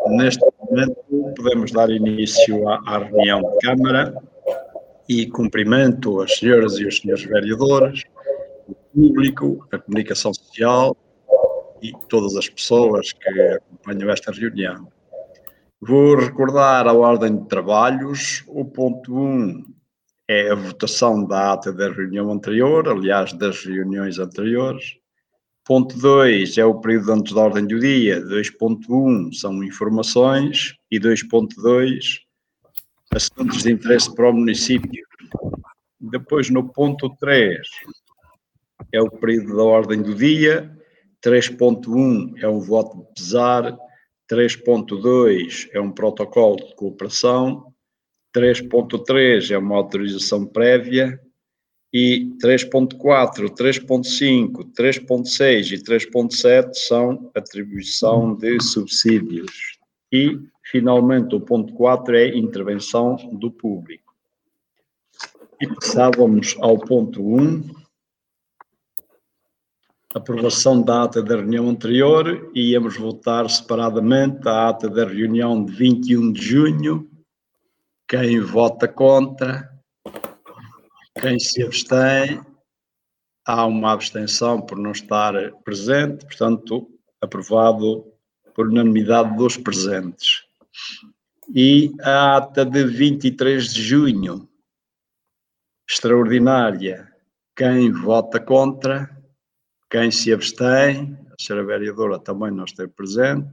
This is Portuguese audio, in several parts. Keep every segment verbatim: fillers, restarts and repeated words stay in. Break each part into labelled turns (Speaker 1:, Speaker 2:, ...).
Speaker 1: neste momento podemos dar início à, à reunião de Câmara e cumprimento as senhoras e os senhores vereadores, o público, a comunicação social e todas as pessoas que acompanham esta reunião. Vou recordar a ordem de trabalhos. O ponto um é a votação da ata da reunião anterior, aliás, das reuniões anteriores. Ponto dois é o período antes da ordem do dia. dois ponto um são informações e dois ponto dois assuntos de interesse para o município. Depois, no ponto três, é o período da ordem do dia. três ponto um é um voto de pesar. três ponto dois é um protocolo de cooperação. três ponto três é uma autorização prévia. E três ponto quatro, três ponto cinco, três ponto seis e três ponto sete são atribuição de subsídios. E, finalmente, o ponto quatro é intervenção do público. E passávamos ao ponto um, aprovação da ata da reunião anterior, e íamos votar separadamente a ata da reunião de vinte e um de junho. Quem vota contra? Quem se abstém? Há uma abstenção por não estar presente, portanto, aprovado por unanimidade dos presentes. E a ata de vinte e três de junho, extraordinária. Quem vota contra? Quem se abstém? A senhora vereadora também não esteve presente.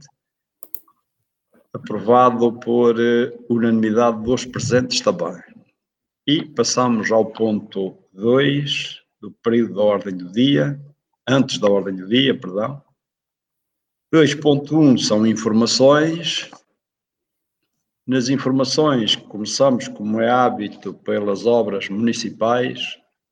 Speaker 1: Aprovado por unanimidade dos presentes também. E passamos ao ponto dois, do período da ordem do dia, antes da ordem do dia, perdão. dois ponto um são informações. Nas informações, começamos, como é hábito, pelas obras municipais.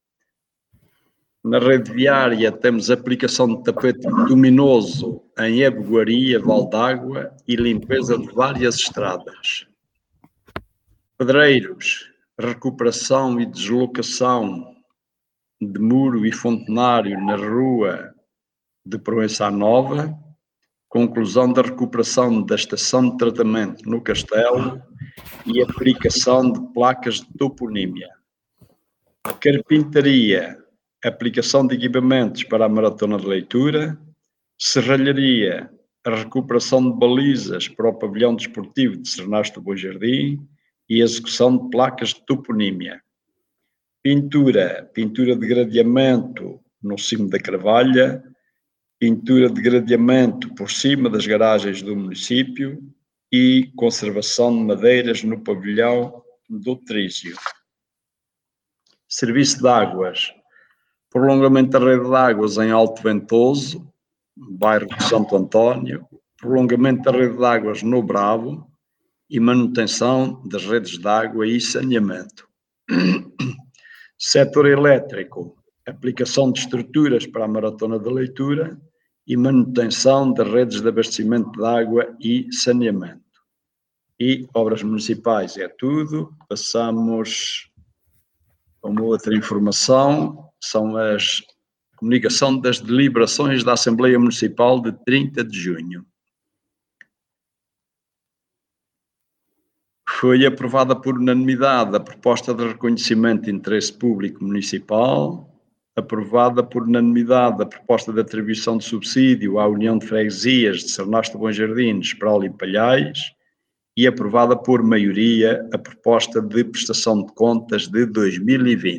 Speaker 1: Na rede viária temos aplicação de tapete luminoso em Ebegoaria, Valdagua e limpeza de várias estradas. Pedreiros, recuperação e deslocação de muro e fontenário na rua de Proença Nova, conclusão da recuperação da estação de tratamento no Castelo e aplicação de placas de toponímia. Carpintaria, aplicação de equipamentos para a maratona de leitura. Serralharia, a recuperação de balizas para o pavilhão desportivo de Sernasto do Bom Jardim e execução de placas de toponímia. Pintura, pintura de gradeamento no cimo da Carvalha, pintura de gradeamento por cima das garagens do município e conservação de madeiras no pavilhão do Trísio. Serviço de águas, prolongamento da rede de águas em Alto Ventoso, bairro de Santo António, prolongamento da rede de águas no Bravo e manutenção das redes de água e saneamento. Setor elétrico, aplicação de estruturas para a maratona da leitura e manutenção das redes de abastecimento de água e saneamento. E obras municipais é tudo. Passamos a uma outra informação, são as comunicação das deliberações da Assembleia Municipal de trinta de junho. Foi aprovada por unanimidade a proposta de reconhecimento de interesse público municipal, aprovada por unanimidade a proposta de atribuição de subsídio à União de Freguesias de Sernasto do Bom Jardim, Esperal e Palhais, e aprovada por maioria a proposta de prestação de contas de dois mil e vinte.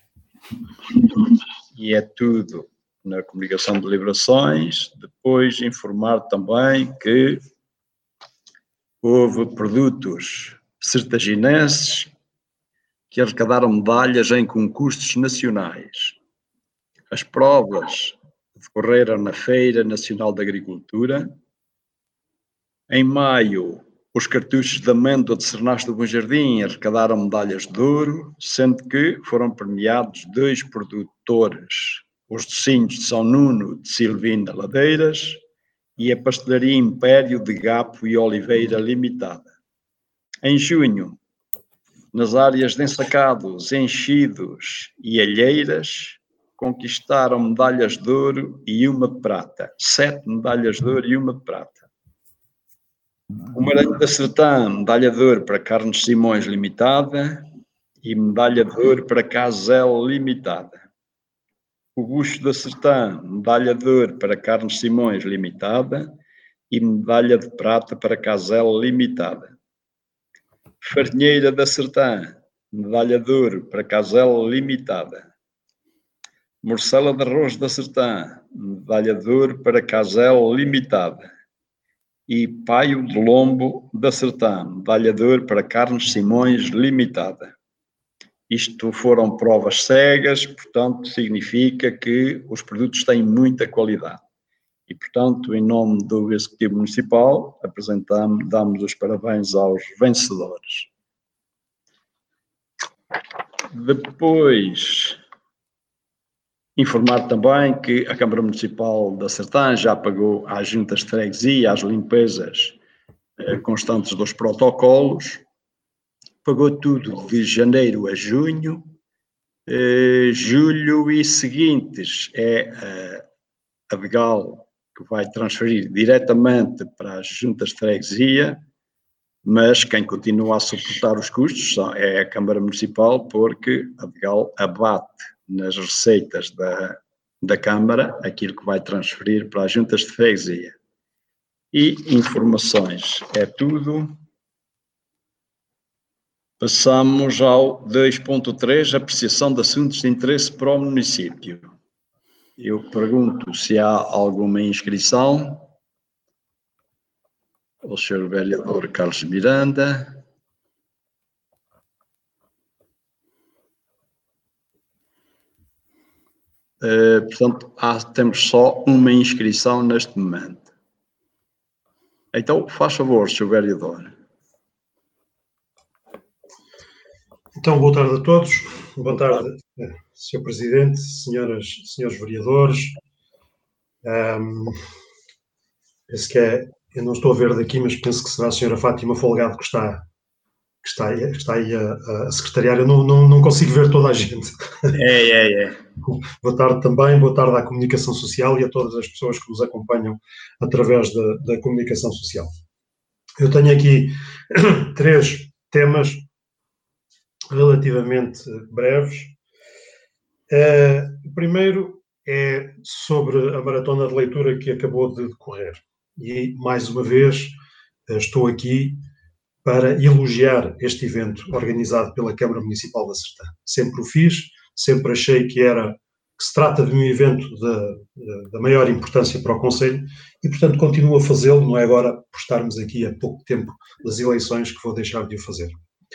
Speaker 1: E é tudo na comunicação de deliberações. Depois informar também que houve produtos sertaginenses que arrecadaram medalhas em concursos nacionais. As provas decorreram na Feira Nacional da Agricultura. Em maio, os cartuchos de amêndoa de Sernasto do Bom Jardim arrecadaram medalhas de ouro, sendo que foram premiados dois produtores, os docinhos de São Nuno de Silvina Ladeiras e a Pastelaria Império de Gapo e Oliveira Limitada. Em junho, nas áreas de ensacados, enchidos e alheiras, conquistaram medalhas de ouro e uma de prata. Sete medalhas de ouro e uma de prata. O Maranhão da Sertã, medalha de ouro para Carlos Simões Limitada e medalha de ouro para Casel Limitada. O Bucho da Sertã, medalha de ouro para Carlos Simões Limitada e medalha de prata para Casel Limitada. Farinheira da Sertã, medalha de ouro para Casel Limitada. Morcela de Arroz da Sertã, medalha de ouro para Casel Limitada. E Paio de Lombo da Sertã, medalha de ouro para Carlos Simões Limitada. Isto foram provas cegas, portanto, significa que os produtos têm muita qualidade. E, portanto, em nome do Executivo Municipal, apresentamos, damos os parabéns aos vencedores. Depois, informar também que a Câmara Municipal da Sertã já pagou às juntas de freguesia as limpezas eh, constantes dos protocolos, pagou tudo de janeiro a junho, eh, julho e seguintes é eh, a Degal que vai transferir diretamente para as juntas de freguesia, mas quem continua a suportar os custos é a Câmara Municipal, porque a Degal abate nas receitas da, da Câmara aquilo que vai transferir para as juntas de freguesia. E informações é tudo. Passamos ao dois ponto três, apreciação de assuntos de interesse para o município. Eu pergunto se há alguma inscrição. O senhor vereador Carlos Miranda. Uh, portanto, há, temos só uma inscrição neste momento. Então, faz favor, senhor vereador.
Speaker 2: Então, boa tarde a todos. Boa tarde, senhor Presidente, senhoras, senhores vereadores. Um, penso que é, eu não estou a ver daqui, mas penso que será a senhora Fátima Folgado que está, que está, aí, que está aí a, a secretariar. Eu não, não, não consigo ver toda a gente.
Speaker 1: É, é, é.
Speaker 2: Boa tarde também, boa tarde à comunicação social e a todas as pessoas que nos acompanham através da, da comunicação social. Eu tenho aqui três temas relativamente breves. Uh, o primeiro é sobre a maratona de leitura que acabou de decorrer. E, mais uma vez, estou aqui para elogiar este evento organizado pela Câmara Municipal da Sertã. Sempre o fiz, sempre achei que era que se trata de um evento da maior importância para o Conselho e, portanto, continuo a fazê-lo, não é agora por estarmos aqui a pouco tempo das eleições que vou deixar de o fazer.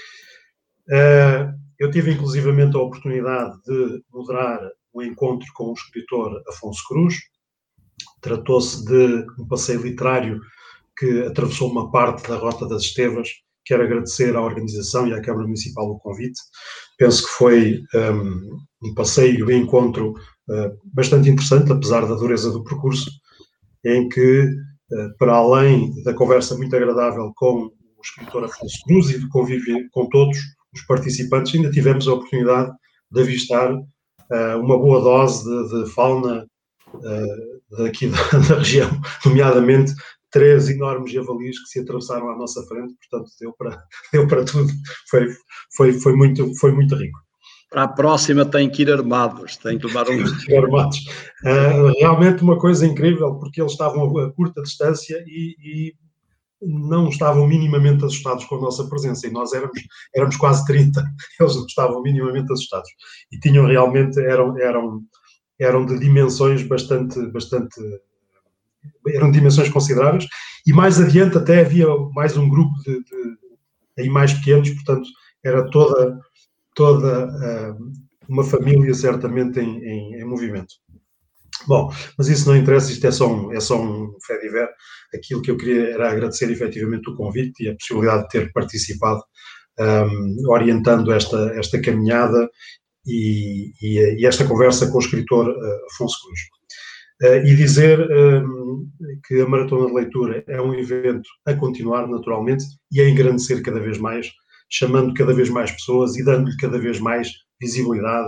Speaker 2: Uh, eu tive, inclusivamente, a oportunidade de moderar um encontro com o escritor Afonso Cruz. Tratou-se de um passeio literário que atravessou uma parte da Rota das Estevas. Quero agradecer à organização e à Câmara Municipal o convite. Penso que foi um, um passeio e um encontro uh, bastante interessante, apesar da dureza do percurso, em que, uh, para além da conversa muito agradável com o escritor Afonso Cruz e de convívio com todos os participantes, ainda tivemos a oportunidade de avistar uh, uma boa dose de, de fauna uh, daqui da, da região, nomeadamente três enormes javalis que se atravessaram à nossa frente, portanto deu para, deu para tudo, foi, foi, foi, muito, foi muito rico.
Speaker 1: Para a próxima tem que ir armados, tem que levar um...
Speaker 2: armados. Uh, realmente uma coisa incrível, porque eles estavam a curta distância e, e não estavam minimamente assustados com a nossa presença, e nós éramos, éramos quase trinta, eles não estavam minimamente assustados, e tinham realmente, eram, eram, eram de dimensões bastante, bastante, eram dimensões consideráveis, e mais adiante até havia mais um grupo de, de aí mais pequenos, portanto era toda, toda uh, uma família certamente em, em, em movimento. Bom, mas isso não interessa, isto é só um, é só um fait divers. Aquilo que eu queria era agradecer efetivamente o convite e a possibilidade de ter participado um, orientando esta, esta caminhada e, e, e esta conversa com o escritor uh, Afonso Cruz. Uh, e dizer um, que a Maratona de Leitura é um evento a continuar naturalmente e a engrandecer cada vez mais, chamando cada vez mais pessoas e dando-lhe cada vez mais visibilidade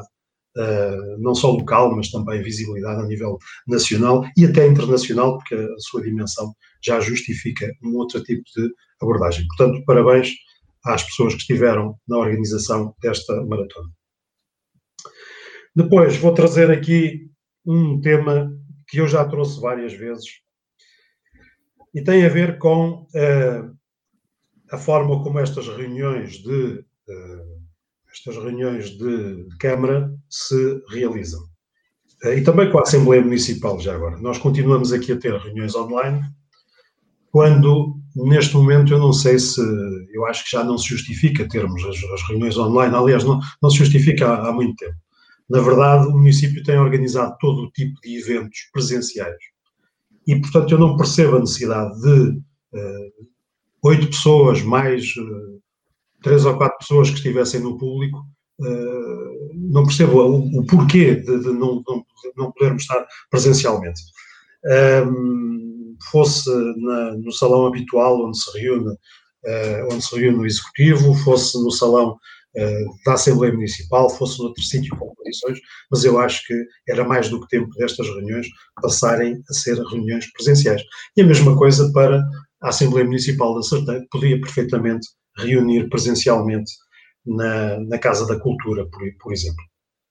Speaker 2: uh, não só local, mas também visibilidade a nível nacional e até internacional, porque a sua dimensão já justifica um outro tipo de abordagem. Portanto, parabéns às pessoas que estiveram na organização desta maratona. Depois, vou trazer aqui um tema que eu já trouxe várias vezes e tem a ver com uh, a forma como estas reuniões de uh, estas reuniões de, de Câmara se realizam. Uh, e também com a Assembleia Municipal, já agora. Nós continuamos aqui a ter reuniões online, quando, neste momento, eu não sei se, eu acho que já não se justifica termos as, as reuniões online, aliás, não, não se justifica há, há muito tempo. Na verdade, o município tem organizado todo o tipo de eventos presenciais e, portanto, eu não percebo a necessidade de uh, oito pessoas mais uh, três ou quatro pessoas que estivessem no público, uh, não percebo o, o porquê de, de, não, não, de não podermos estar presencialmente. Um, fosse na, no salão habitual onde se reúne, uh, onde se reúne o Executivo, fosse no salão uh, da Assembleia Municipal, fosse noutro sítio com condições, mas eu acho que era mais do que tempo destas reuniões passarem a ser reuniões presenciais. E a mesma coisa para a Assembleia Municipal da Certeira, podia perfeitamente reunir presencialmente na, na Casa da Cultura, por, por exemplo.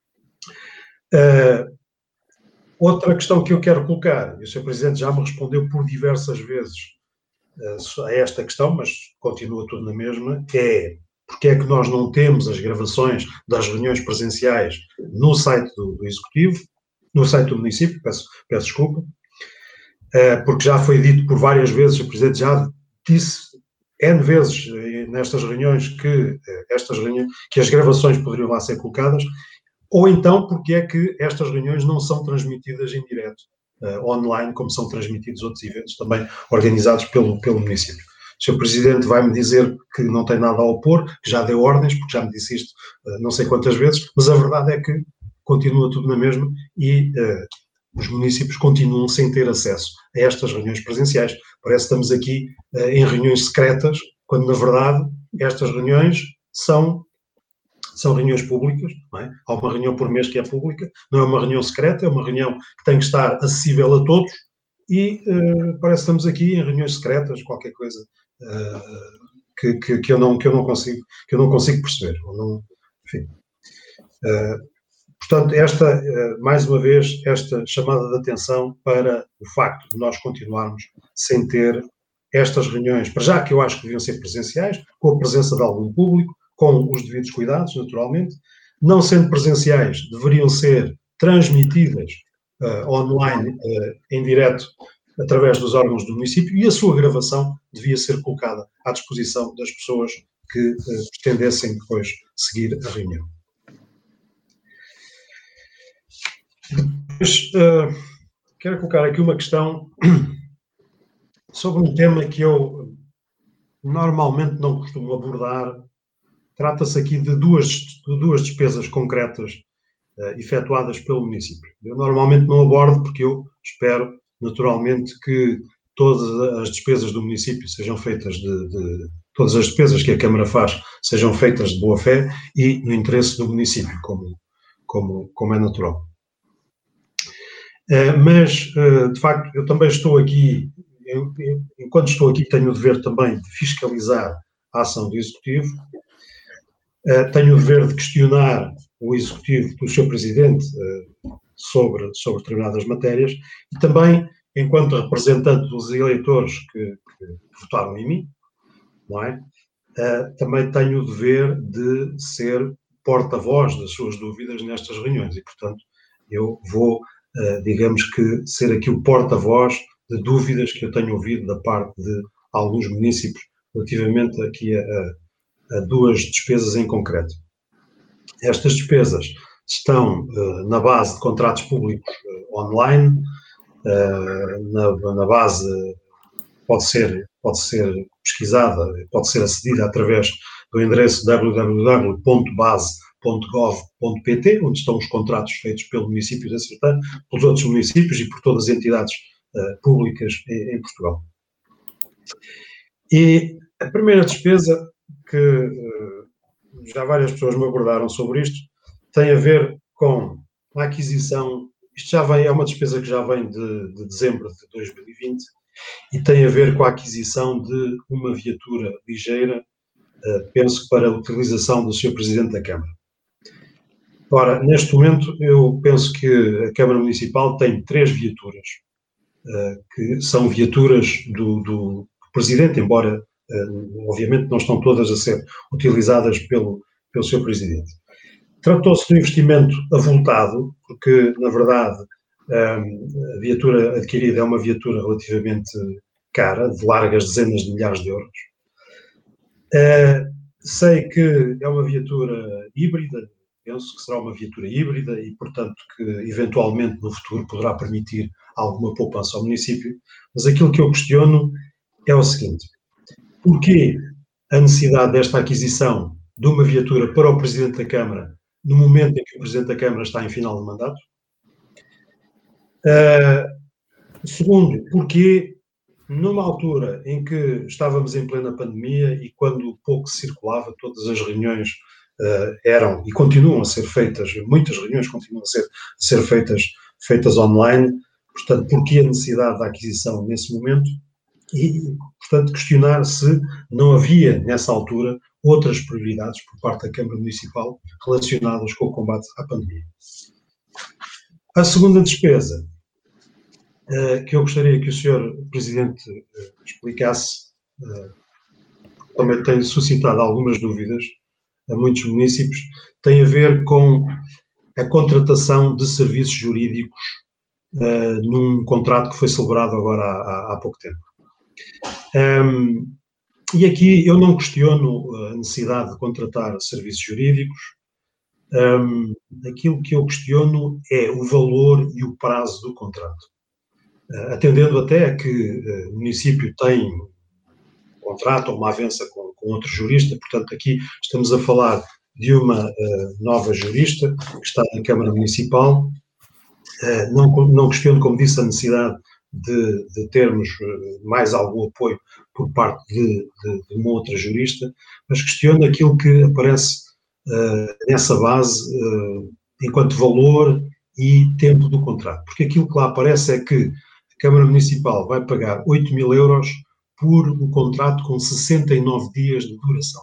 Speaker 2: Uh, outra questão que eu quero colocar, e o senhor Presidente já me respondeu por diversas vezes uh, a esta questão, mas continua tudo na mesma, é porque é que nós não temos as gravações das reuniões presenciais no site do, do Executivo, no site do município, peço, peço desculpa, uh, porque já foi dito por várias vezes, o Presidente já disse N vezes nestas reuniões que, estas reuniões, que as gravações poderiam lá ser colocadas, ou então porque é que estas reuniões não são transmitidas em direto, uh, online, como são transmitidos outros eventos também organizados pelo, pelo município. O senhor Presidente vai-me dizer que não tem nada a opor, que já deu ordens, porque já me disse isto uh, não sei quantas vezes, mas a verdade é que continua tudo na mesma e uh, os municípios continuam sem ter acesso a estas reuniões presenciais. Parece que estamos aqui uh, em reuniões secretas, quando, na verdade, estas reuniões são, são reuniões públicas, não é? Há uma reunião por mês que é pública, não é uma reunião secreta, é uma reunião que tem que estar acessível a todos e uh, parece que estamos aqui em reuniões secretas, qualquer coisa uh, que, que, que, eu não, que, eu não consigo, que eu não consigo perceber. Ou não, enfim. Uh, Portanto, esta, mais uma vez, esta chamada de atenção para o facto de nós continuarmos sem ter estas reuniões, para já que eu acho que deviam ser presenciais, com a presença de algum público, com os devidos cuidados, naturalmente, não sendo presenciais, deveriam ser transmitidas uh, online, uh, em direto, através dos órgãos do município, e a sua gravação devia ser colocada à disposição das pessoas que uh, pretendessem depois seguir a reunião. Depois, uh, quero colocar aqui uma questão sobre um tema que eu normalmente não costumo abordar. Trata-se aqui de duas, de duas despesas concretas uh, efetuadas pelo município. Eu normalmente não abordo porque eu espero, naturalmente, que todas as despesas do município sejam feitas de, de todas as despesas que a Câmara faz sejam feitas de boa fé e no interesse do município, como, como, como é natural. Uh, mas, uh, de facto, eu também estou aqui, eu, eu, enquanto estou aqui, tenho o dever também de fiscalizar a ação do Executivo, uh, tenho o dever de questionar o Executivo do seu Presidente uh, sobre, sobre determinadas matérias e também, enquanto representante dos eleitores que, que votaram em mim, não é? Uh, também tenho o dever de ser porta-voz das suas dúvidas nestas reuniões e, portanto, eu vou Uh, digamos que ser aqui o porta-voz de dúvidas que eu tenho ouvido da parte de alguns municípios relativamente aqui a, a, a duas despesas em concreto. Estas despesas estão uh, na base de contratos públicos uh, online, uh, na, na base pode ser, pode ser pesquisada, pode ser acedida através do endereço w w w ponto base ponto gov ponto p t, onde estão os contratos feitos pelo município de Acertar, pelos outros municípios e por todas as entidades uh, públicas em, em Portugal. E a primeira despesa, que uh, já várias pessoas me abordaram sobre isto, tem a ver com a aquisição, isto já vem, é uma despesa que já vem de, de dezembro de dois mil e vinte e tem a ver com a aquisição de uma viatura ligeira, uh, penso que para a utilização do senhor Presidente da Câmara. Ora, neste momento, eu penso que a Câmara Municipal tem três viaturas, uh, que são viaturas do, do Presidente, embora, uh, obviamente, não estão todas a ser utilizadas pelo, pelo senhor Presidente. Tratou-se de um investimento avultado, porque, na verdade, um, a viatura adquirida é uma viatura relativamente cara, de largas dezenas de milhares de euros. Uh, sei que é uma viatura híbrida, penso que será uma viatura híbrida e, portanto, que eventualmente no futuro poderá permitir alguma poupança ao município, mas aquilo que eu questiono é o seguinte: porquê a necessidade desta aquisição de uma viatura para o Presidente da Câmara no momento em que o Presidente da Câmara está em final de mandato? Uh, segundo, porquê numa altura em que estávamos em plena pandemia e quando pouco se circulava, todas as reuniões Uh, eram e continuam a ser feitas, muitas reuniões continuam a ser, a ser feitas, feitas online, portanto, porquê a necessidade da aquisição nesse momento e, portanto, questionar se não havia, nessa altura, outras prioridades por parte da Câmara Municipal relacionadas com o combate à pandemia. A segunda despesa uh, que eu gostaria que o senhor Presidente uh, explicasse, uh, também tem suscitado algumas dúvidas a muitos municípios, tem a ver com a contratação de serviços jurídicos uh, num contrato que foi celebrado agora há, há pouco tempo. Um, e aqui eu não questiono a necessidade de contratar serviços jurídicos, um, aquilo que eu questiono é o valor e o prazo do contrato. Uh, atendendo até a que uh, o município tem um contrato ou uma avença com, com outro jurista, portanto aqui estamos a falar de uma uh, nova jurista que está na Câmara Municipal. Uh, não, não questiono, como disse, a necessidade de, de termos uh, mais algum apoio por parte de, de, de uma outra jurista, mas questiono aquilo que aparece uh, nessa base uh, enquanto valor e tempo do contrato, porque aquilo que lá aparece é que a Câmara Municipal vai pagar oito mil euros por um contrato com sessenta e nove dias de duração.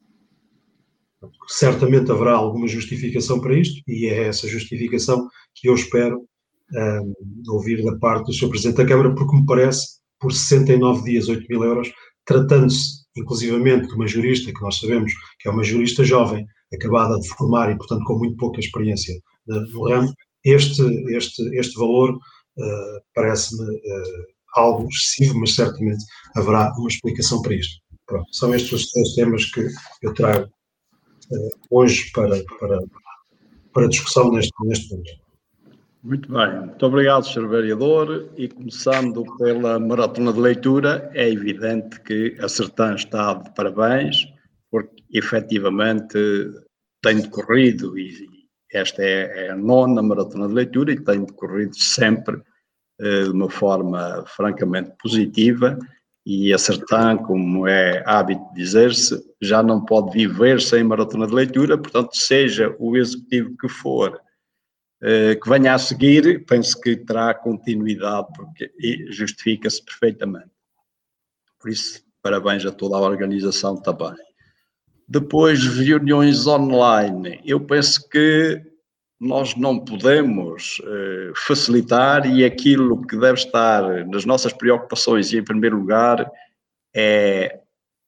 Speaker 2: Certamente haverá alguma justificação para isto, e é essa justificação que eu espero um, ouvir da parte do senhor Presidente da Câmara, porque me parece, por sessenta e nove dias, oito mil euros, tratando-se inclusivamente de uma jurista, que nós sabemos que é uma jurista jovem, acabada de formar e, portanto, com muito pouca experiência no ramo, este, este, este valor uh, parece-me uh, algo excessivo, mas certamente haverá uma explicação para isto. Pronto, são estes os três temas que eu trago uh, hoje para, para, para discussão neste, neste momento.
Speaker 1: Muito bem, muito obrigado, senhor Vereador, e começando pela maratona de leitura, é evidente que a Sertã está de parabéns, porque efetivamente tem decorrido, e esta é, é a nona maratona de leitura, e tem decorrido sempre eh, de uma forma francamente positiva, e a Sertã, como é hábito dizer-se, já não pode viver sem maratona de leitura, portanto, seja o executivo que for, que venha a seguir, penso que terá continuidade, porque justifica-se perfeitamente. Por isso, parabéns a toda a organização também. Depois, reuniões online. Eu penso que nós não podemos uh, facilitar, e aquilo que deve estar nas nossas preocupações, e em primeiro lugar, é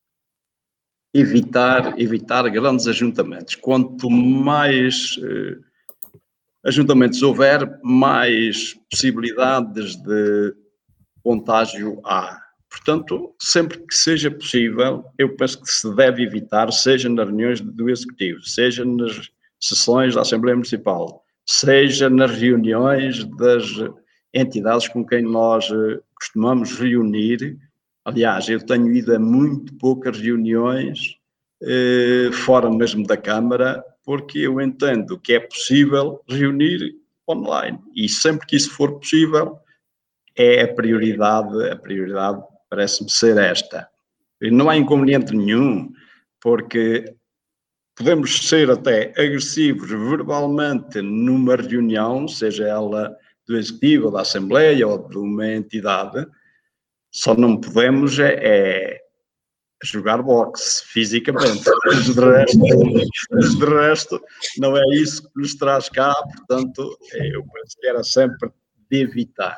Speaker 1: evitar, evitar grandes ajuntamentos. Quanto mais uh, ajuntamentos houver, mais possibilidades de contágio há. Portanto, sempre que seja possível, eu penso que se deve evitar, seja nas reuniões do Executivo, seja nas sessões da Assembleia Municipal, seja nas reuniões das entidades com quem nós costumamos reunir. Aliás, eu tenho ido a muito poucas reuniões, eh, fora mesmo da Câmara, porque eu entendo que é possível reunir online, e sempre que isso for possível, é a prioridade, a prioridade parece-me ser esta. E não há inconveniente nenhum, porque podemos ser até agressivos verbalmente numa reunião, seja ela do Executivo, ou da Assembleia, ou de uma entidade, só não podemos é, é jogar boxe fisicamente. Mas de, resto, mas de resto, não é isso que nos traz cá, portanto, eu penso que era sempre de evitar.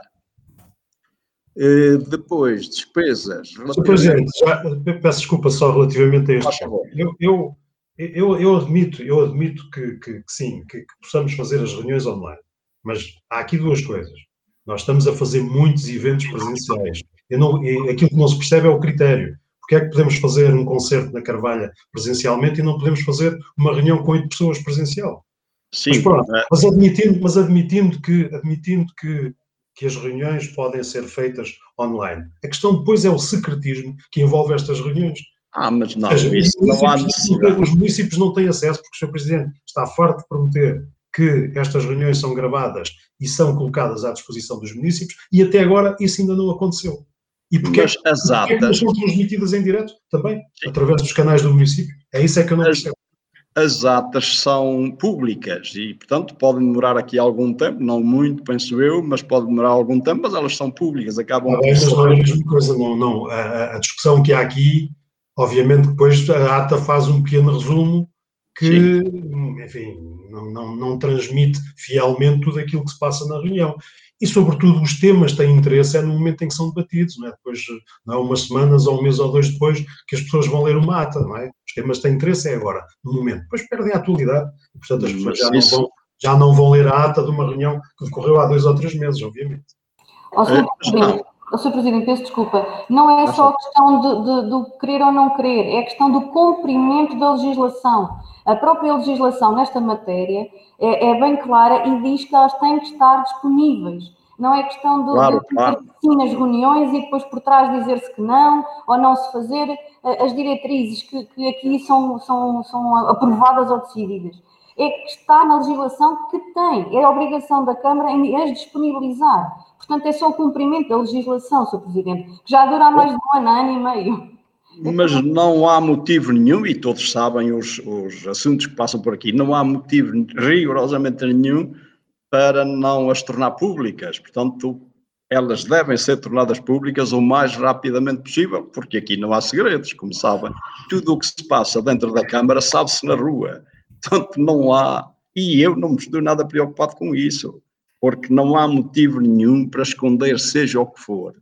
Speaker 1: Uh, depois, despesas.
Speaker 2: senhor Presidente, já, peço desculpa só relativamente a este ponto. Eu, eu, eu, eu admito, eu admito que, que, que sim, que, que possamos fazer as reuniões online, mas há aqui duas coisas. Nós estamos a fazer muitos eventos presenciais. Eu não, e aquilo que não se percebe é o critério. Porque é que podemos fazer um concerto na Carvalha presencialmente e não podemos fazer uma reunião com oito pessoas presencial? Sim, mas pronto, é. mas admitindo, mas admitindo que, admitindo que que as reuniões podem ser feitas online. A questão depois é o secretismo que envolve estas reuniões.
Speaker 1: Ah, mas não, seja, isso não há necessidade.
Speaker 2: Os municípios não têm acesso, porque o senhor Presidente está farto de prometer que estas reuniões são gravadas e são colocadas à disposição dos municípios, e até agora isso ainda não aconteceu. E porque,
Speaker 1: mas as
Speaker 2: porque
Speaker 1: atas...
Speaker 2: é que não são transmitidas em direto também, sim, através dos canais do município? É isso é que eu não
Speaker 1: as...
Speaker 2: percebo.
Speaker 1: As atas são públicas e, portanto, podem demorar aqui algum tempo, não muito, penso eu, mas pode demorar algum tempo, mas elas são públicas, acabam...
Speaker 2: Ah, bem, mas não é a mesma coisa, não, não. A, a discussão que há aqui, obviamente, depois a ata faz um pequeno resumo que, sim, enfim, não, não, não transmite fielmente tudo aquilo que se passa na reunião. E, sobretudo, os temas têm interesse é no momento em que são debatidos, não é? Depois, não é umas semanas ou um mês ou dois depois que as pessoas vão ler uma ata, não é? Os temas têm interesse é agora, no momento. Depois perdem a atualidade e, portanto, as pessoas já não, vão, já não vão ler a ata de uma reunião que decorreu há dois ou três meses, obviamente.
Speaker 3: Ó, senhor Presidente, ó, senhor Presidente, peço desculpa, não é só a questão de, de, do querer ou não querer, é a questão do cumprimento da legislação. A própria legislação nesta matéria é, é bem clara e diz que elas têm que estar disponíveis. Não é questão de,
Speaker 1: claro,
Speaker 3: de
Speaker 1: claro.
Speaker 3: sim nas reuniões e depois por trás dizer-se que não, ou não se fazer as diretrizes que, que aqui são, são, são aprovadas ou decididas. É que está na legislação que tem, é a obrigação da Câmara em as disponibilizar. Portanto, é só o cumprimento da legislação, senhor Presidente, que já dura mais de um ano, ano e meio.
Speaker 1: Mas não há motivo nenhum, e todos sabem os, os assuntos que passam por aqui, não há motivo rigorosamente nenhum para não as tornar públicas. Portanto, elas devem ser tornadas públicas o mais rapidamente possível, porque aqui não há segredos, como sabem. Tudo o que se passa dentro da Câmara sabe-se na rua. Portanto, não há, e eu não me estou nada preocupado com isso, porque não há motivo nenhum para esconder seja o que for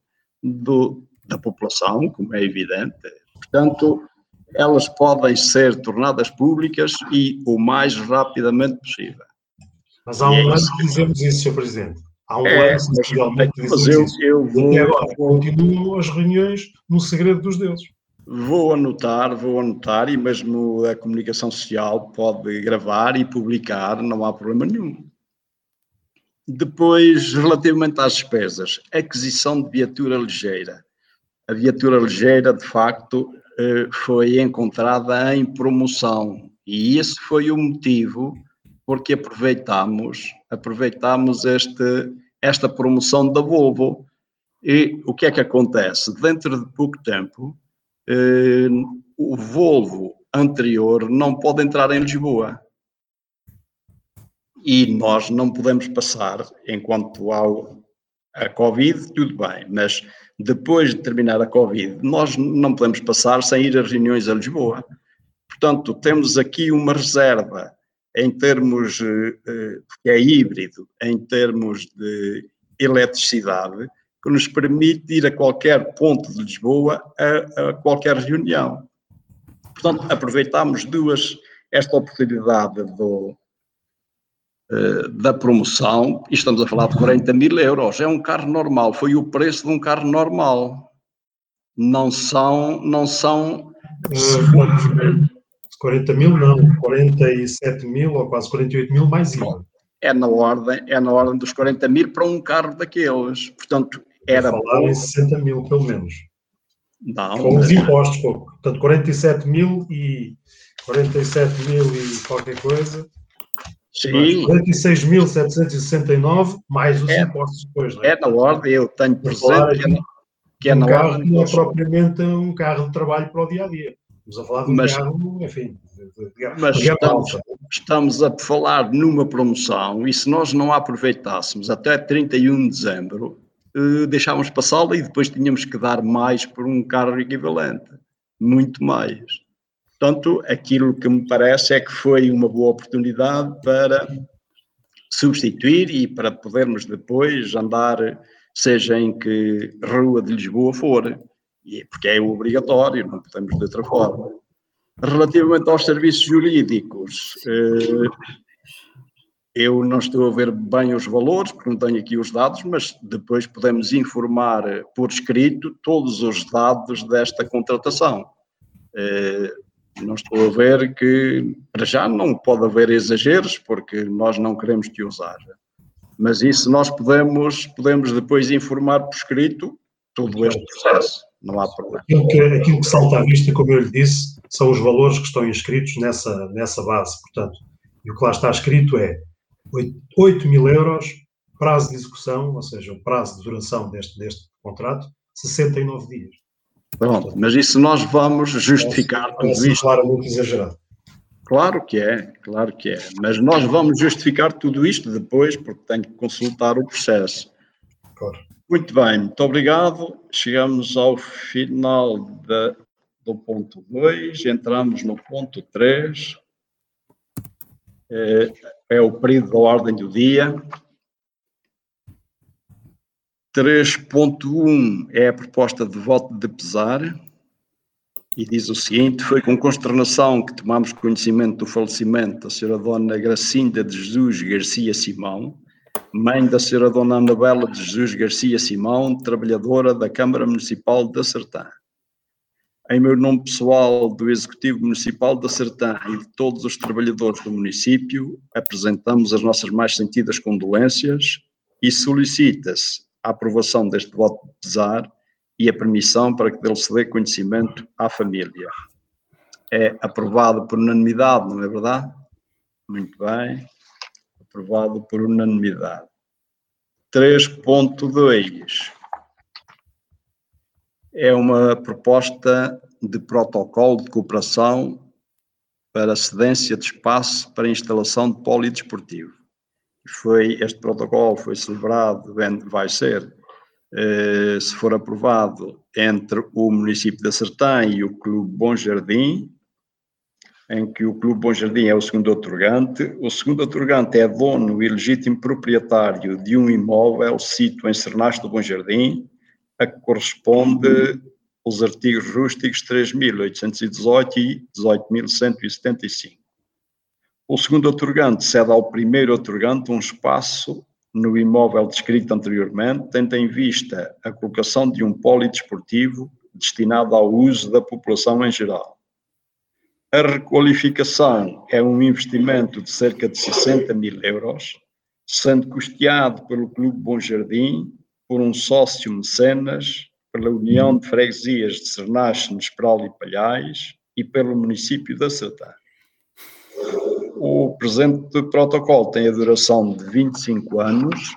Speaker 1: do, da população, como é evidente. Portanto, elas podem ser tornadas públicas e o mais rapidamente possível.
Speaker 2: Mas há um ano que dizemos isso, senhor Presidente. Há um
Speaker 1: é,
Speaker 2: ano, sensivelmente, que
Speaker 1: mas
Speaker 2: dizemos
Speaker 1: eu,
Speaker 2: isso.
Speaker 1: eu vou,
Speaker 2: e agora continuam as reuniões no segredo dos deuses.
Speaker 1: Vou anotar, vou anotar, e mesmo a comunicação social pode gravar e publicar, não há problema nenhum. Depois, relativamente às despesas, aquisição de viatura ligeira. A viatura ligeira, de facto, foi encontrada em promoção, e esse foi o motivo porque aproveitámos, aproveitámos este, esta promoção da Volvo. E o que é que acontece? Dentro de pouco tempo, eh, o Volvo anterior não pode entrar em Lisboa. E nós não podemos passar, enquanto há a Covid, tudo bem, mas depois de terminar a Covid, nós não podemos passar sem ir a reuniões a Lisboa. Portanto, temos aqui uma reserva em termos, porque é híbrido, em termos de eletricidade, que nos permite ir a qualquer ponto de Lisboa a, a qualquer reunião. Portanto, aproveitamos duas, esta oportunidade do, da promoção, e estamos a falar de quarenta mil euros, é um carro normal, foi o preço de um carro normal, não são, não são...
Speaker 2: Uh, quarenta mil não, quarenta e sete mil ou quase quarenta e oito mil mais I V A.
Speaker 1: É na ordem, é na ordem dos quarenta mil para um carro daqueles, portanto, era...
Speaker 2: falar em sessenta mil pelo menos.
Speaker 1: Não.
Speaker 2: Com os impostos, pouco. Portanto, quarenta e sete mil e quarenta e sete mil e qualquer coisa.
Speaker 1: Sim.
Speaker 2: quarenta e seis mil setecentos e sessenta e nove mais os é, impostos depois, não é?
Speaker 1: É na ordem, eu tenho presente que é, que é
Speaker 2: um
Speaker 1: na
Speaker 2: carro
Speaker 1: ordem.
Speaker 2: Que não é propriamente um carro de trabalho para o dia a dia. Estamos a falar de um
Speaker 1: mas,
Speaker 2: carro, enfim, de, de,
Speaker 1: mas
Speaker 2: de
Speaker 1: estamos, estamos a falar numa promoção e se nós não a aproveitássemos até trinta e um de dezembro, eh, deixávamos passá-la e depois tínhamos que dar mais por um carro equivalente, muito mais. Portanto, aquilo que me parece é que foi uma boa oportunidade para substituir e para podermos depois andar, seja em que rua de Lisboa for, porque é obrigatório, não podemos de outra forma. Relativamente aos serviços jurídicos, eu não estou a ver bem os valores, porque não tenho aqui os dados, mas depois podemos informar por escrito todos os dados desta contratação. Não estou a ver que, para já, não pode haver exageros, porque nós não queremos que os haja. Mas isso nós podemos, podemos depois informar por escrito todo este processo, não há problema.
Speaker 2: Aquilo que, aquilo que salta à vista, como eu lhe disse, são os valores que estão inscritos nessa, nessa base, portanto, e o que lá está escrito é oito mil euros, prazo de execução, ou seja, o prazo de duração deste, deste contrato, sessenta e nove dias.
Speaker 1: Pronto, portanto, mas isso nós vamos justificar tudo
Speaker 2: isto. É
Speaker 1: claramente
Speaker 2: exagerado.
Speaker 1: Claro que é, claro que é, mas nós vamos justificar tudo isto depois, porque tenho que consultar o processo.
Speaker 2: Claro.
Speaker 1: Muito bem, muito obrigado. Chegamos ao final da, do ponto dois, entramos no ponto três. É, é o período da ordem do dia. três ponto um é a proposta de voto de pesar e diz o seguinte: foi com consternação que tomamos conhecimento do falecimento da senhora Dona Gracinda de Jesus Garcia Simão, mãe da senhora Dona Anabela de Jesus Garcia Simão, trabalhadora da Câmara Municipal da Sertã. Em meu nome pessoal, do Executivo Municipal da Sertã e de todos os trabalhadores do município, apresentamos as nossas mais sentidas condolências e solicita-se a aprovação deste voto de pesar e a permissão para que dele se dê conhecimento à família. É aprovado por unanimidade, não é verdade? Muito bem. Aprovado por unanimidade. três ponto dois. É uma proposta de protocolo de cooperação para cedência de espaço para instalação de polidesportivo. Foi, este protocolo foi celebrado, vai ser, eh, se for aprovado, entre o município da Sertã e o Clube Bom Jardim, em que o Clube Bom Jardim é o segundo outorgante. O segundo outorgante é dono e legítimo proprietário de um imóvel sito em Cernache do Bom Jardim, a que corresponde os artigos rústicos três mil oitocentos e dezoito e dezoito mil cento e setenta e cinco. O segundo outorgante cede ao primeiro outorgante um espaço no imóvel descrito anteriormente, tendo em vista a colocação de um polidesportivo destinado ao uso da população em geral. A requalificação é um investimento de cerca de sessenta mil euros, sendo custeado pelo Clube Bom Jardim, por um sócio mecenas, pela União de Freguesias de Cernache, Nesperal e Palhais e pelo município da Sertã. O presente protocolo tem a duração de vinte e cinco anos.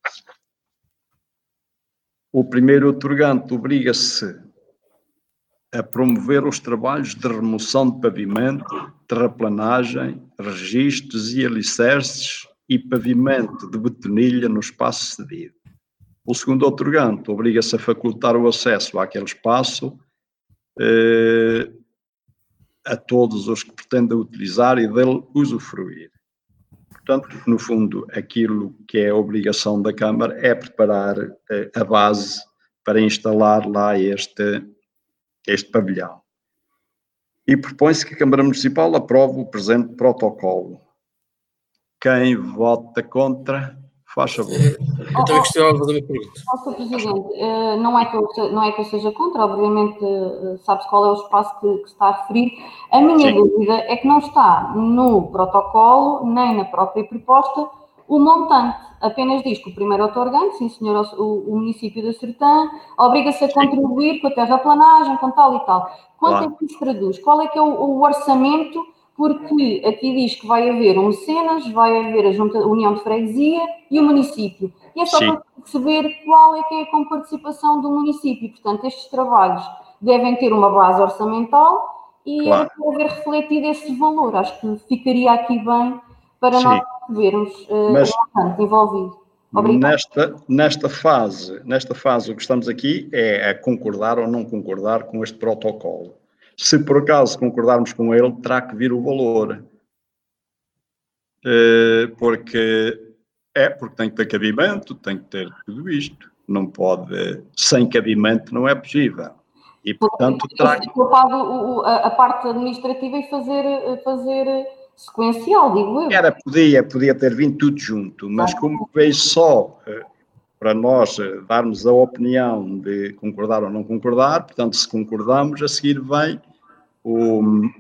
Speaker 1: O primeiro outorgante obriga-se a promover os trabalhos de remoção de pavimento, terraplanagem, registros e alicerces e pavimento de betonilha no espaço cedido. O segundo outorgante obriga-se a facultar o acesso àquele espaço eh, a todos os que pretendam utilizar e dele usufruir. Portanto, no fundo, aquilo que é a obrigação da Câmara é preparar eh, a base para instalar lá este, este pavilhão. E propõe-se que a Câmara Municipal aprove o presente protocolo. Quem vota contra, faz favor.
Speaker 4: Eu também gostava de fazer uma pergunta.
Speaker 3: senhor Presidente, não é, que eu, não é que eu seja contra, obviamente sabe-se qual é o espaço que, que está a referir. A minha Sim. dúvida é que não está no protocolo, nem na própria proposta, o montante. Apenas diz que o primeiro outorgante, sim senhor, o, o município da Sertã, obriga-se a contribuir com a terraplanagem, com tal e tal. Quanto claro. é que isso traduz? Qual é que é o, o orçamento? Porque aqui diz que vai haver um mecenas, vai haver a, junta, a União de Freguesia e o município. E é só Sim. para perceber qual é que é a comparticipação do município. Portanto, estes trabalhos devem ter uma base orçamental e
Speaker 1: Claro.
Speaker 3: era ver refletido esse valor. Acho que ficaria aqui bem para
Speaker 1: Sim.
Speaker 3: nós vermos uh,
Speaker 1: Mas-
Speaker 3: o montante envolvido. Obrigada.
Speaker 1: Nesta, nesta fase, nesta fase, o que estamos aqui é a concordar ou não concordar com este protocolo. Se por acaso concordarmos com ele, terá que vir o valor. Eh, porque é, porque tem que ter cabimento, tem que ter tudo isto. Não pode, sem cabimento não é possível. E portanto terá que...
Speaker 3: Culpado o- o- a, a parte administrativa e fazer, fazer sequencial, digo eu.
Speaker 1: Era, podia, podia ter vindo tudo junto, mas como veio só eh, para nós eh, darmos a opinião de concordar ou não concordar, portanto, se concordamos, a seguir vem o,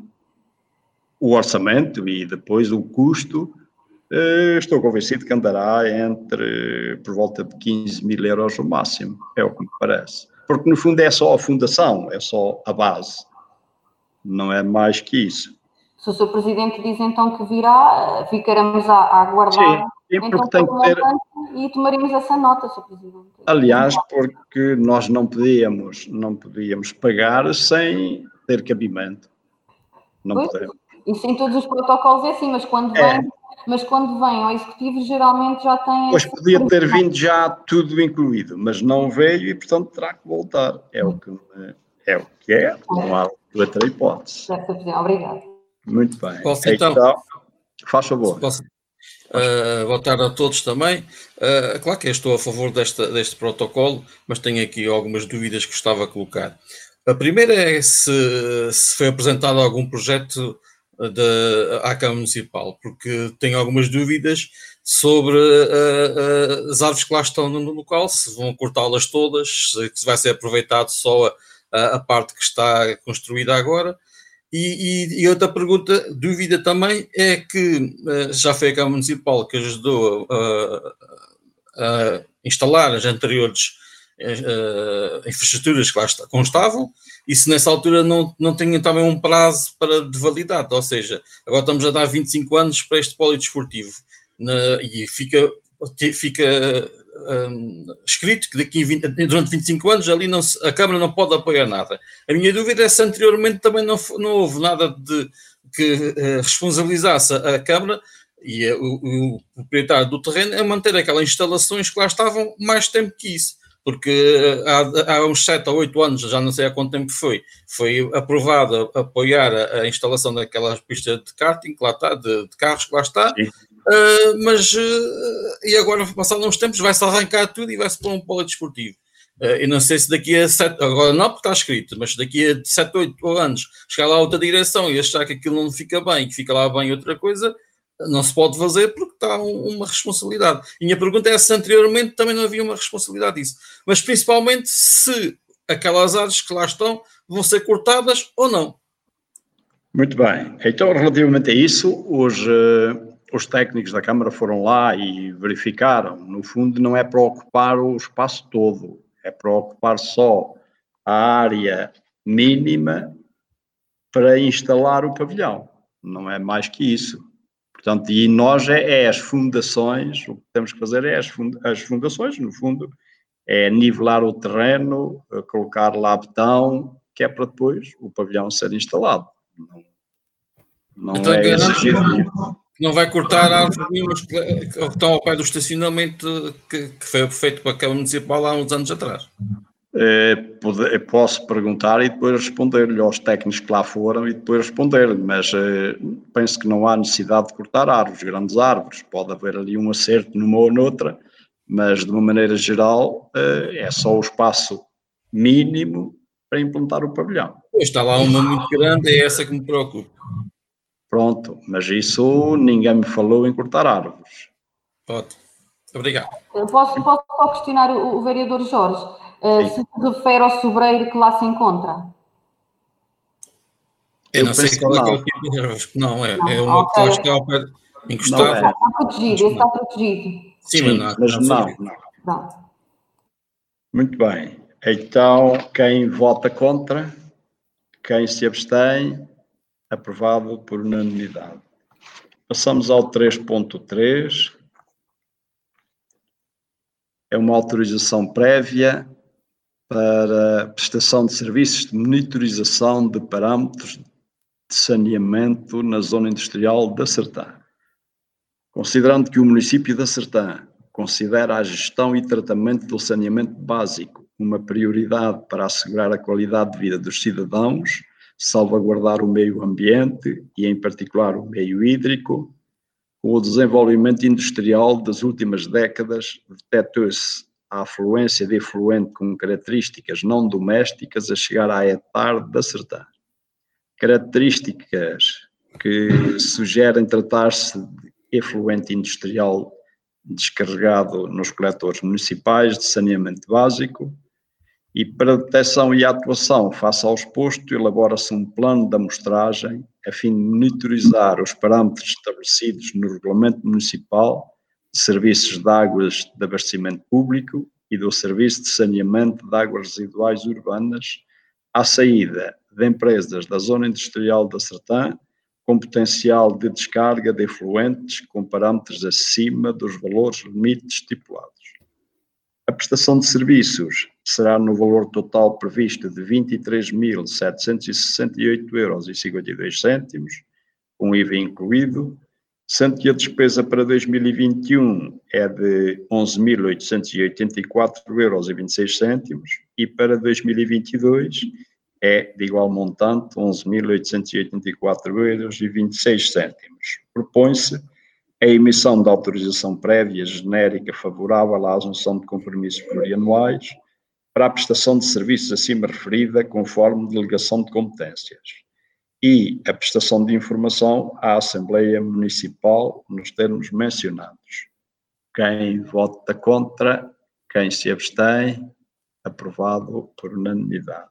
Speaker 1: o orçamento e depois o custo. Eh, estou convencido que andará entre, por volta de quinze mil euros no máximo, é o que me parece. Porque no fundo é só a fundação, é só a base, não é mais que isso.
Speaker 3: Se o senhor Presidente diz então que virá, ficaremos a, a aguardar.
Speaker 1: Sim, sim, porque
Speaker 3: então,
Speaker 1: tem
Speaker 3: pelo
Speaker 1: que ter-
Speaker 3: montante e tomaremos essa nota, senhor Presidente.
Speaker 1: Aliás, porque nós não podíamos, não podíamos pagar sem ter cabimento. Não
Speaker 3: Pois,
Speaker 1: podemos.
Speaker 3: isso em todos os protocolos é assim, mas quando
Speaker 1: É.
Speaker 3: vem, mas quando vem ao Executivo geralmente já tem...
Speaker 1: Pois
Speaker 3: essa-
Speaker 1: podia ter vindo já tudo incluído, mas não veio e, portanto, terá que voltar. É o que é, o que é, não há outra hipótese.
Speaker 3: Certo, senhor Presidente, obrigado.
Speaker 1: Muito bem.
Speaker 4: Posso, então?
Speaker 1: Faz favor.
Speaker 4: Posso uh, boa tarde a todos também. Uh, claro que eu estou a favor desta, deste protocolo, mas tenho aqui algumas dúvidas que gostava de colocar. A primeira é se, se foi apresentado algum projeto de, à Câmara Municipal, porque tenho algumas dúvidas sobre uh, uh, as árvores que lá estão no, no local, se vão cortá-las todas, se, se vai ser aproveitado só a, a parte que está construída agora. E, e, e outra pergunta, dúvida também, é que uh, já foi a Câmara Municipal que ajudou a, a, a instalar as anteriores uh, infraestruturas que lá está, constavam, e se nessa altura não, não tinham também um prazo para de validade, ou seja, agora estamos a dar vinte e cinco anos para este polidesportivo, na, e fica, fica um, escrito que daqui vinte, durante vinte e cinco anos ali não se, a Câmara não pode apoiar nada. A minha dúvida é se anteriormente também não, não houve nada de que uh, responsabilizasse a, a Câmara e uh, o, o proprietário do terreno a manter aquelas instalações que lá estavam mais tempo que isso, porque uh, há, há uns sete ou oito anos, já não sei há quanto tempo foi, foi aprovado a, apoiar a, a instalação daquelas pistas de karting que lá está, de, de carros que lá está. Sim. Uh, mas, uh, e agora, passado uns tempos, vai-se arrancar tudo e vai-se pôr um polidesportivo. Uh, eu não sei se daqui a sete, agora não porque está escrito, mas daqui a sete, oito anos chegar lá outra direção e achar que aquilo não fica bem, que fica lá bem outra coisa, não se pode fazer porque está um, uma responsabilidade. E a minha pergunta é se anteriormente também não havia uma responsabilidade disso. Mas principalmente se aquelas árvores que lá estão vão ser cortadas ou não.
Speaker 1: Muito bem. Então, relativamente a isso, os... Uh... os técnicos da Câmara foram lá e verificaram, no fundo não é para ocupar o espaço todo, é para ocupar só a área mínima para instalar o pavilhão, não é mais que isso. Portanto, e nós é, é as fundações, o que temos que fazer é as, funda, as fundações, no fundo, é nivelar o terreno, colocar lá betão, que é para depois o pavilhão ser instalado. Não, não
Speaker 4: então,
Speaker 1: é exigir
Speaker 4: não vai cortar árvores nenhumas que estão ao pé do estacionamento que, que foi feito para a Câmara Municipal há uns anos atrás.
Speaker 1: É, pode, posso perguntar e depois responder-lhe aos técnicos que lá foram e depois responder-lhe, mas é, penso que não há necessidade de cortar árvores, grandes árvores. Pode haver ali um acerto numa ou noutra, mas de uma maneira geral é, é só o espaço mínimo para implantar o pavilhão.
Speaker 4: Está lá uma muito grande, é essa que me preocupa.
Speaker 1: Pronto, mas isso ninguém me falou em cortar árvores.
Speaker 4: Ótimo. Obrigado.
Speaker 3: Posso, posso só questionar o, o vereador Jorge, uh, se se refere ao sobreiro que lá se encontra?
Speaker 4: Eu, Eu não sei qual é, que é o tipo de árvores. Não, é, não, é uma okay. que está ao pé encostado.
Speaker 3: Não, é. Está protegido, esse está protegido.
Speaker 4: Sim, Sim, mas não.
Speaker 1: Mas não, não. não. Muito bem. Então, quem vota contra? Quem se abstém? Aprovado por unanimidade. Passamos ao três ponto três. É uma autorização prévia para prestação de serviços de monitorização de parâmetros de saneamento na zona industrial da Sertã. Considerando que o município da Sertã considera a gestão e tratamento do saneamento básico uma prioridade para assegurar a qualidade de vida dos cidadãos, salvaguardar o meio ambiente e, em particular, o meio hídrico, com o desenvolvimento industrial das últimas décadas, detectou-se a afluência de efluente com características não domésticas a chegar à hectare da Sertã. Características que sugerem tratar-se de efluente industrial descarregado nos coletores municipais de saneamento básico, e para detecção e atuação face ao exposto elabora-se um plano de amostragem a fim de monitorizar os parâmetros estabelecidos no Regulamento Municipal de Serviços de Águas de Abastecimento Público e do Serviço de Saneamento de Águas Residuais Urbanas à saída de empresas da Zona Industrial da Sertã com potencial de descarga de efluentes com parâmetros acima dos valores limites estipulados. A prestação de serviços será no valor total previsto de vinte e três mil setecentos e sessenta e oito euros e cinquenta e dois cêntimos, com I V A incluído, sendo que a despesa para dois mil e vinte e um é de onze mil oitocentos e oitenta e quatro euros e vinte e seis cêntimos e para dois mil e vinte e dois é de igual montante, onze mil oitocentos e oitenta e quatro euros e vinte e seis cêntimos. Propõe-se a emissão de autorização prévia genérica favorável à assunção de compromissos plurianuais para a prestação de serviços acima referida conforme delegação de competências e a prestação de informação à Assembleia Municipal nos termos mencionados. Quem vota contra, quem se abstém, aprovado por unanimidade.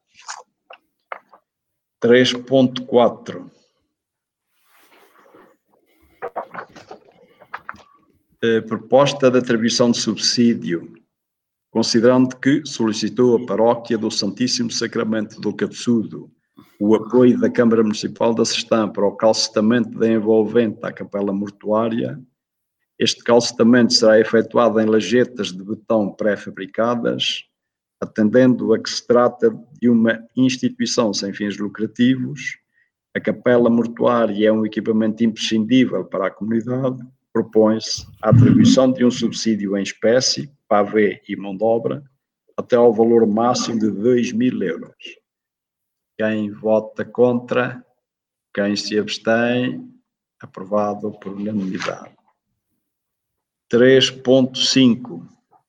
Speaker 1: três ponto quatro. Proposta de atribuição de subsídio, considerando que solicitou a Paróquia do Santíssimo Sacramento do Cabeçudo o apoio da Câmara Municipal da Sertã para o calcetamento da envolvente à capela mortuária. Este calcetamento será efetuado em lajetas de betão pré-fabricadas, atendendo a que se trata de uma instituição sem fins lucrativos. A capela mortuária é um equipamento imprescindível para a comunidade. Propõe-se a atribuição de um subsídio em espécie, pavê e mão de obra, até ao valor máximo de dois mil euros. Quem vota contra, quem se abstém, aprovado por unanimidade. três ponto cinco.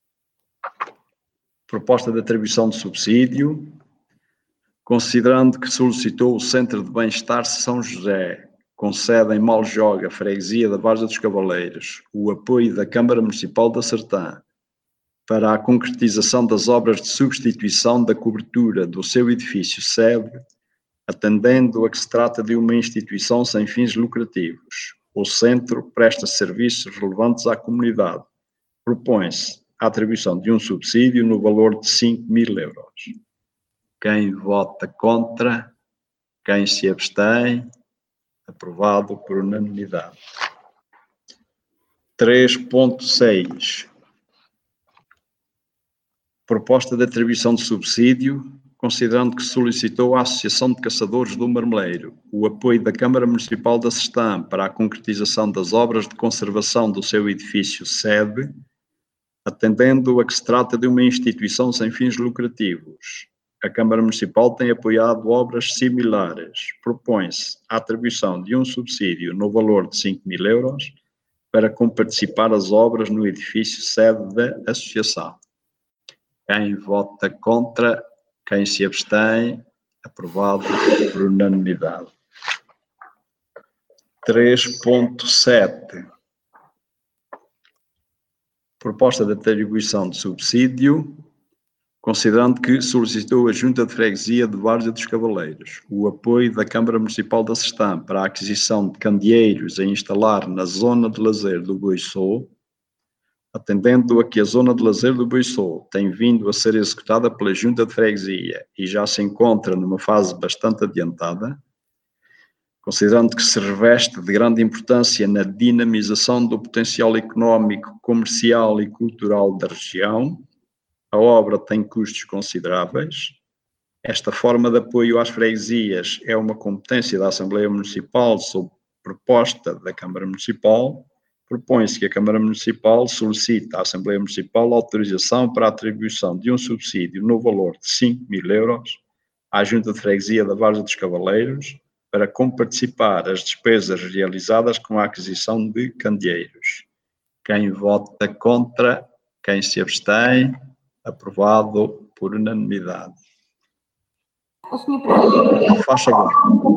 Speaker 1: Proposta de atribuição de subsídio, considerando que solicitou o Centro de Bem-Estar São José, com sede em Maljoga, freguesia da Várzea dos Cavaleiros, o apoio da Câmara Municipal da Sertã para a concretização das obras de substituição da cobertura do seu edifício sede, atendendo a que se trata de uma instituição sem fins lucrativos. O centro presta serviços relevantes à comunidade. Propõe-se a atribuição de um subsídio no valor de cinco mil euros. Quem vota contra, quem se abstém, aprovado por unanimidade. três ponto seis. Proposta de atribuição de subsídio, considerando que solicitou à Associação de Caçadores do Marmeleiro o apoio da Câmara Municipal da Sertã para a concretização das obras de conservação do seu edifício sede, atendendo a que se trata de uma instituição sem fins lucrativos. A Câmara Municipal tem apoiado obras similares. Propõe-se a atribuição de um subsídio no valor de cinco mil euros para comparticipar as obras no edifício sede da Associação. Quem vota contra, quem se abstém, aprovado por unanimidade. três ponto sete. Proposta de atribuição de subsídio, considerando que solicitou a Junta de Freguesia de Várzea dos Cavaleiros o apoio da Câmara Municipal da Sertã para a aquisição de candeeiros a instalar na zona de lazer do Boiçô, atendendo a que a zona de lazer do Boiçô tem vindo a ser executada pela Junta de Freguesia e já se encontra numa fase bastante adiantada, considerando que se reveste de grande importância na dinamização do potencial económico, comercial e cultural da região. A obra tem custos consideráveis. Esta forma de apoio às freguesias é uma competência da Assembleia Municipal sob proposta da Câmara Municipal. Propõe-se que a Câmara Municipal solicite à Assembleia Municipal autorização para a atribuição de um subsídio no valor de cinco mil euros à Junta de Freguesia da Várzea dos Cavaleiros para comparticipar as despesas realizadas com a aquisição de candeeiros. Quem vota contra? Quem se abstém? Aprovado por unanimidade.
Speaker 3: O senhor Presidente,
Speaker 1: Faz favor.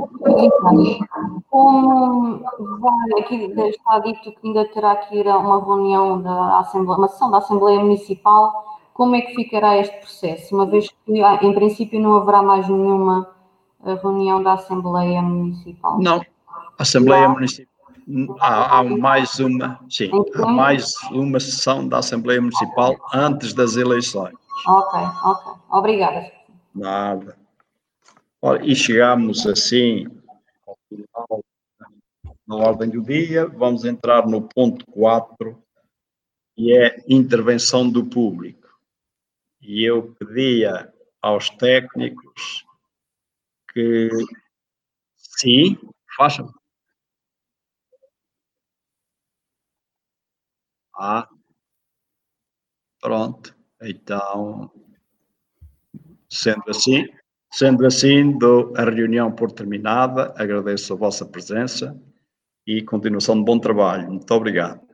Speaker 3: como vai, aqui está dito que ainda terá que ir a uma reunião da Assembleia, uma sessão da Assembleia Municipal, como é que ficará este processo? Uma vez que, em princípio, não haverá mais nenhuma reunião da Assembleia Municipal.
Speaker 1: Não, a Assembleia Municipal. Há, há mais uma, sim, há mais uma sessão da Assembleia Municipal antes das eleições.
Speaker 3: Ok, ok. Obrigada.
Speaker 1: Nada. Ora, e chegamos assim ao final da ordem do dia. Vamos entrar no ponto quatro, que é intervenção do público. E eu pedia aos técnicos que, sim, façam. Ah, pronto. Então, sendo assim, sendo assim, dou a reunião por terminada. Agradeço a vossa presença e continuação de bom trabalho. Muito obrigado.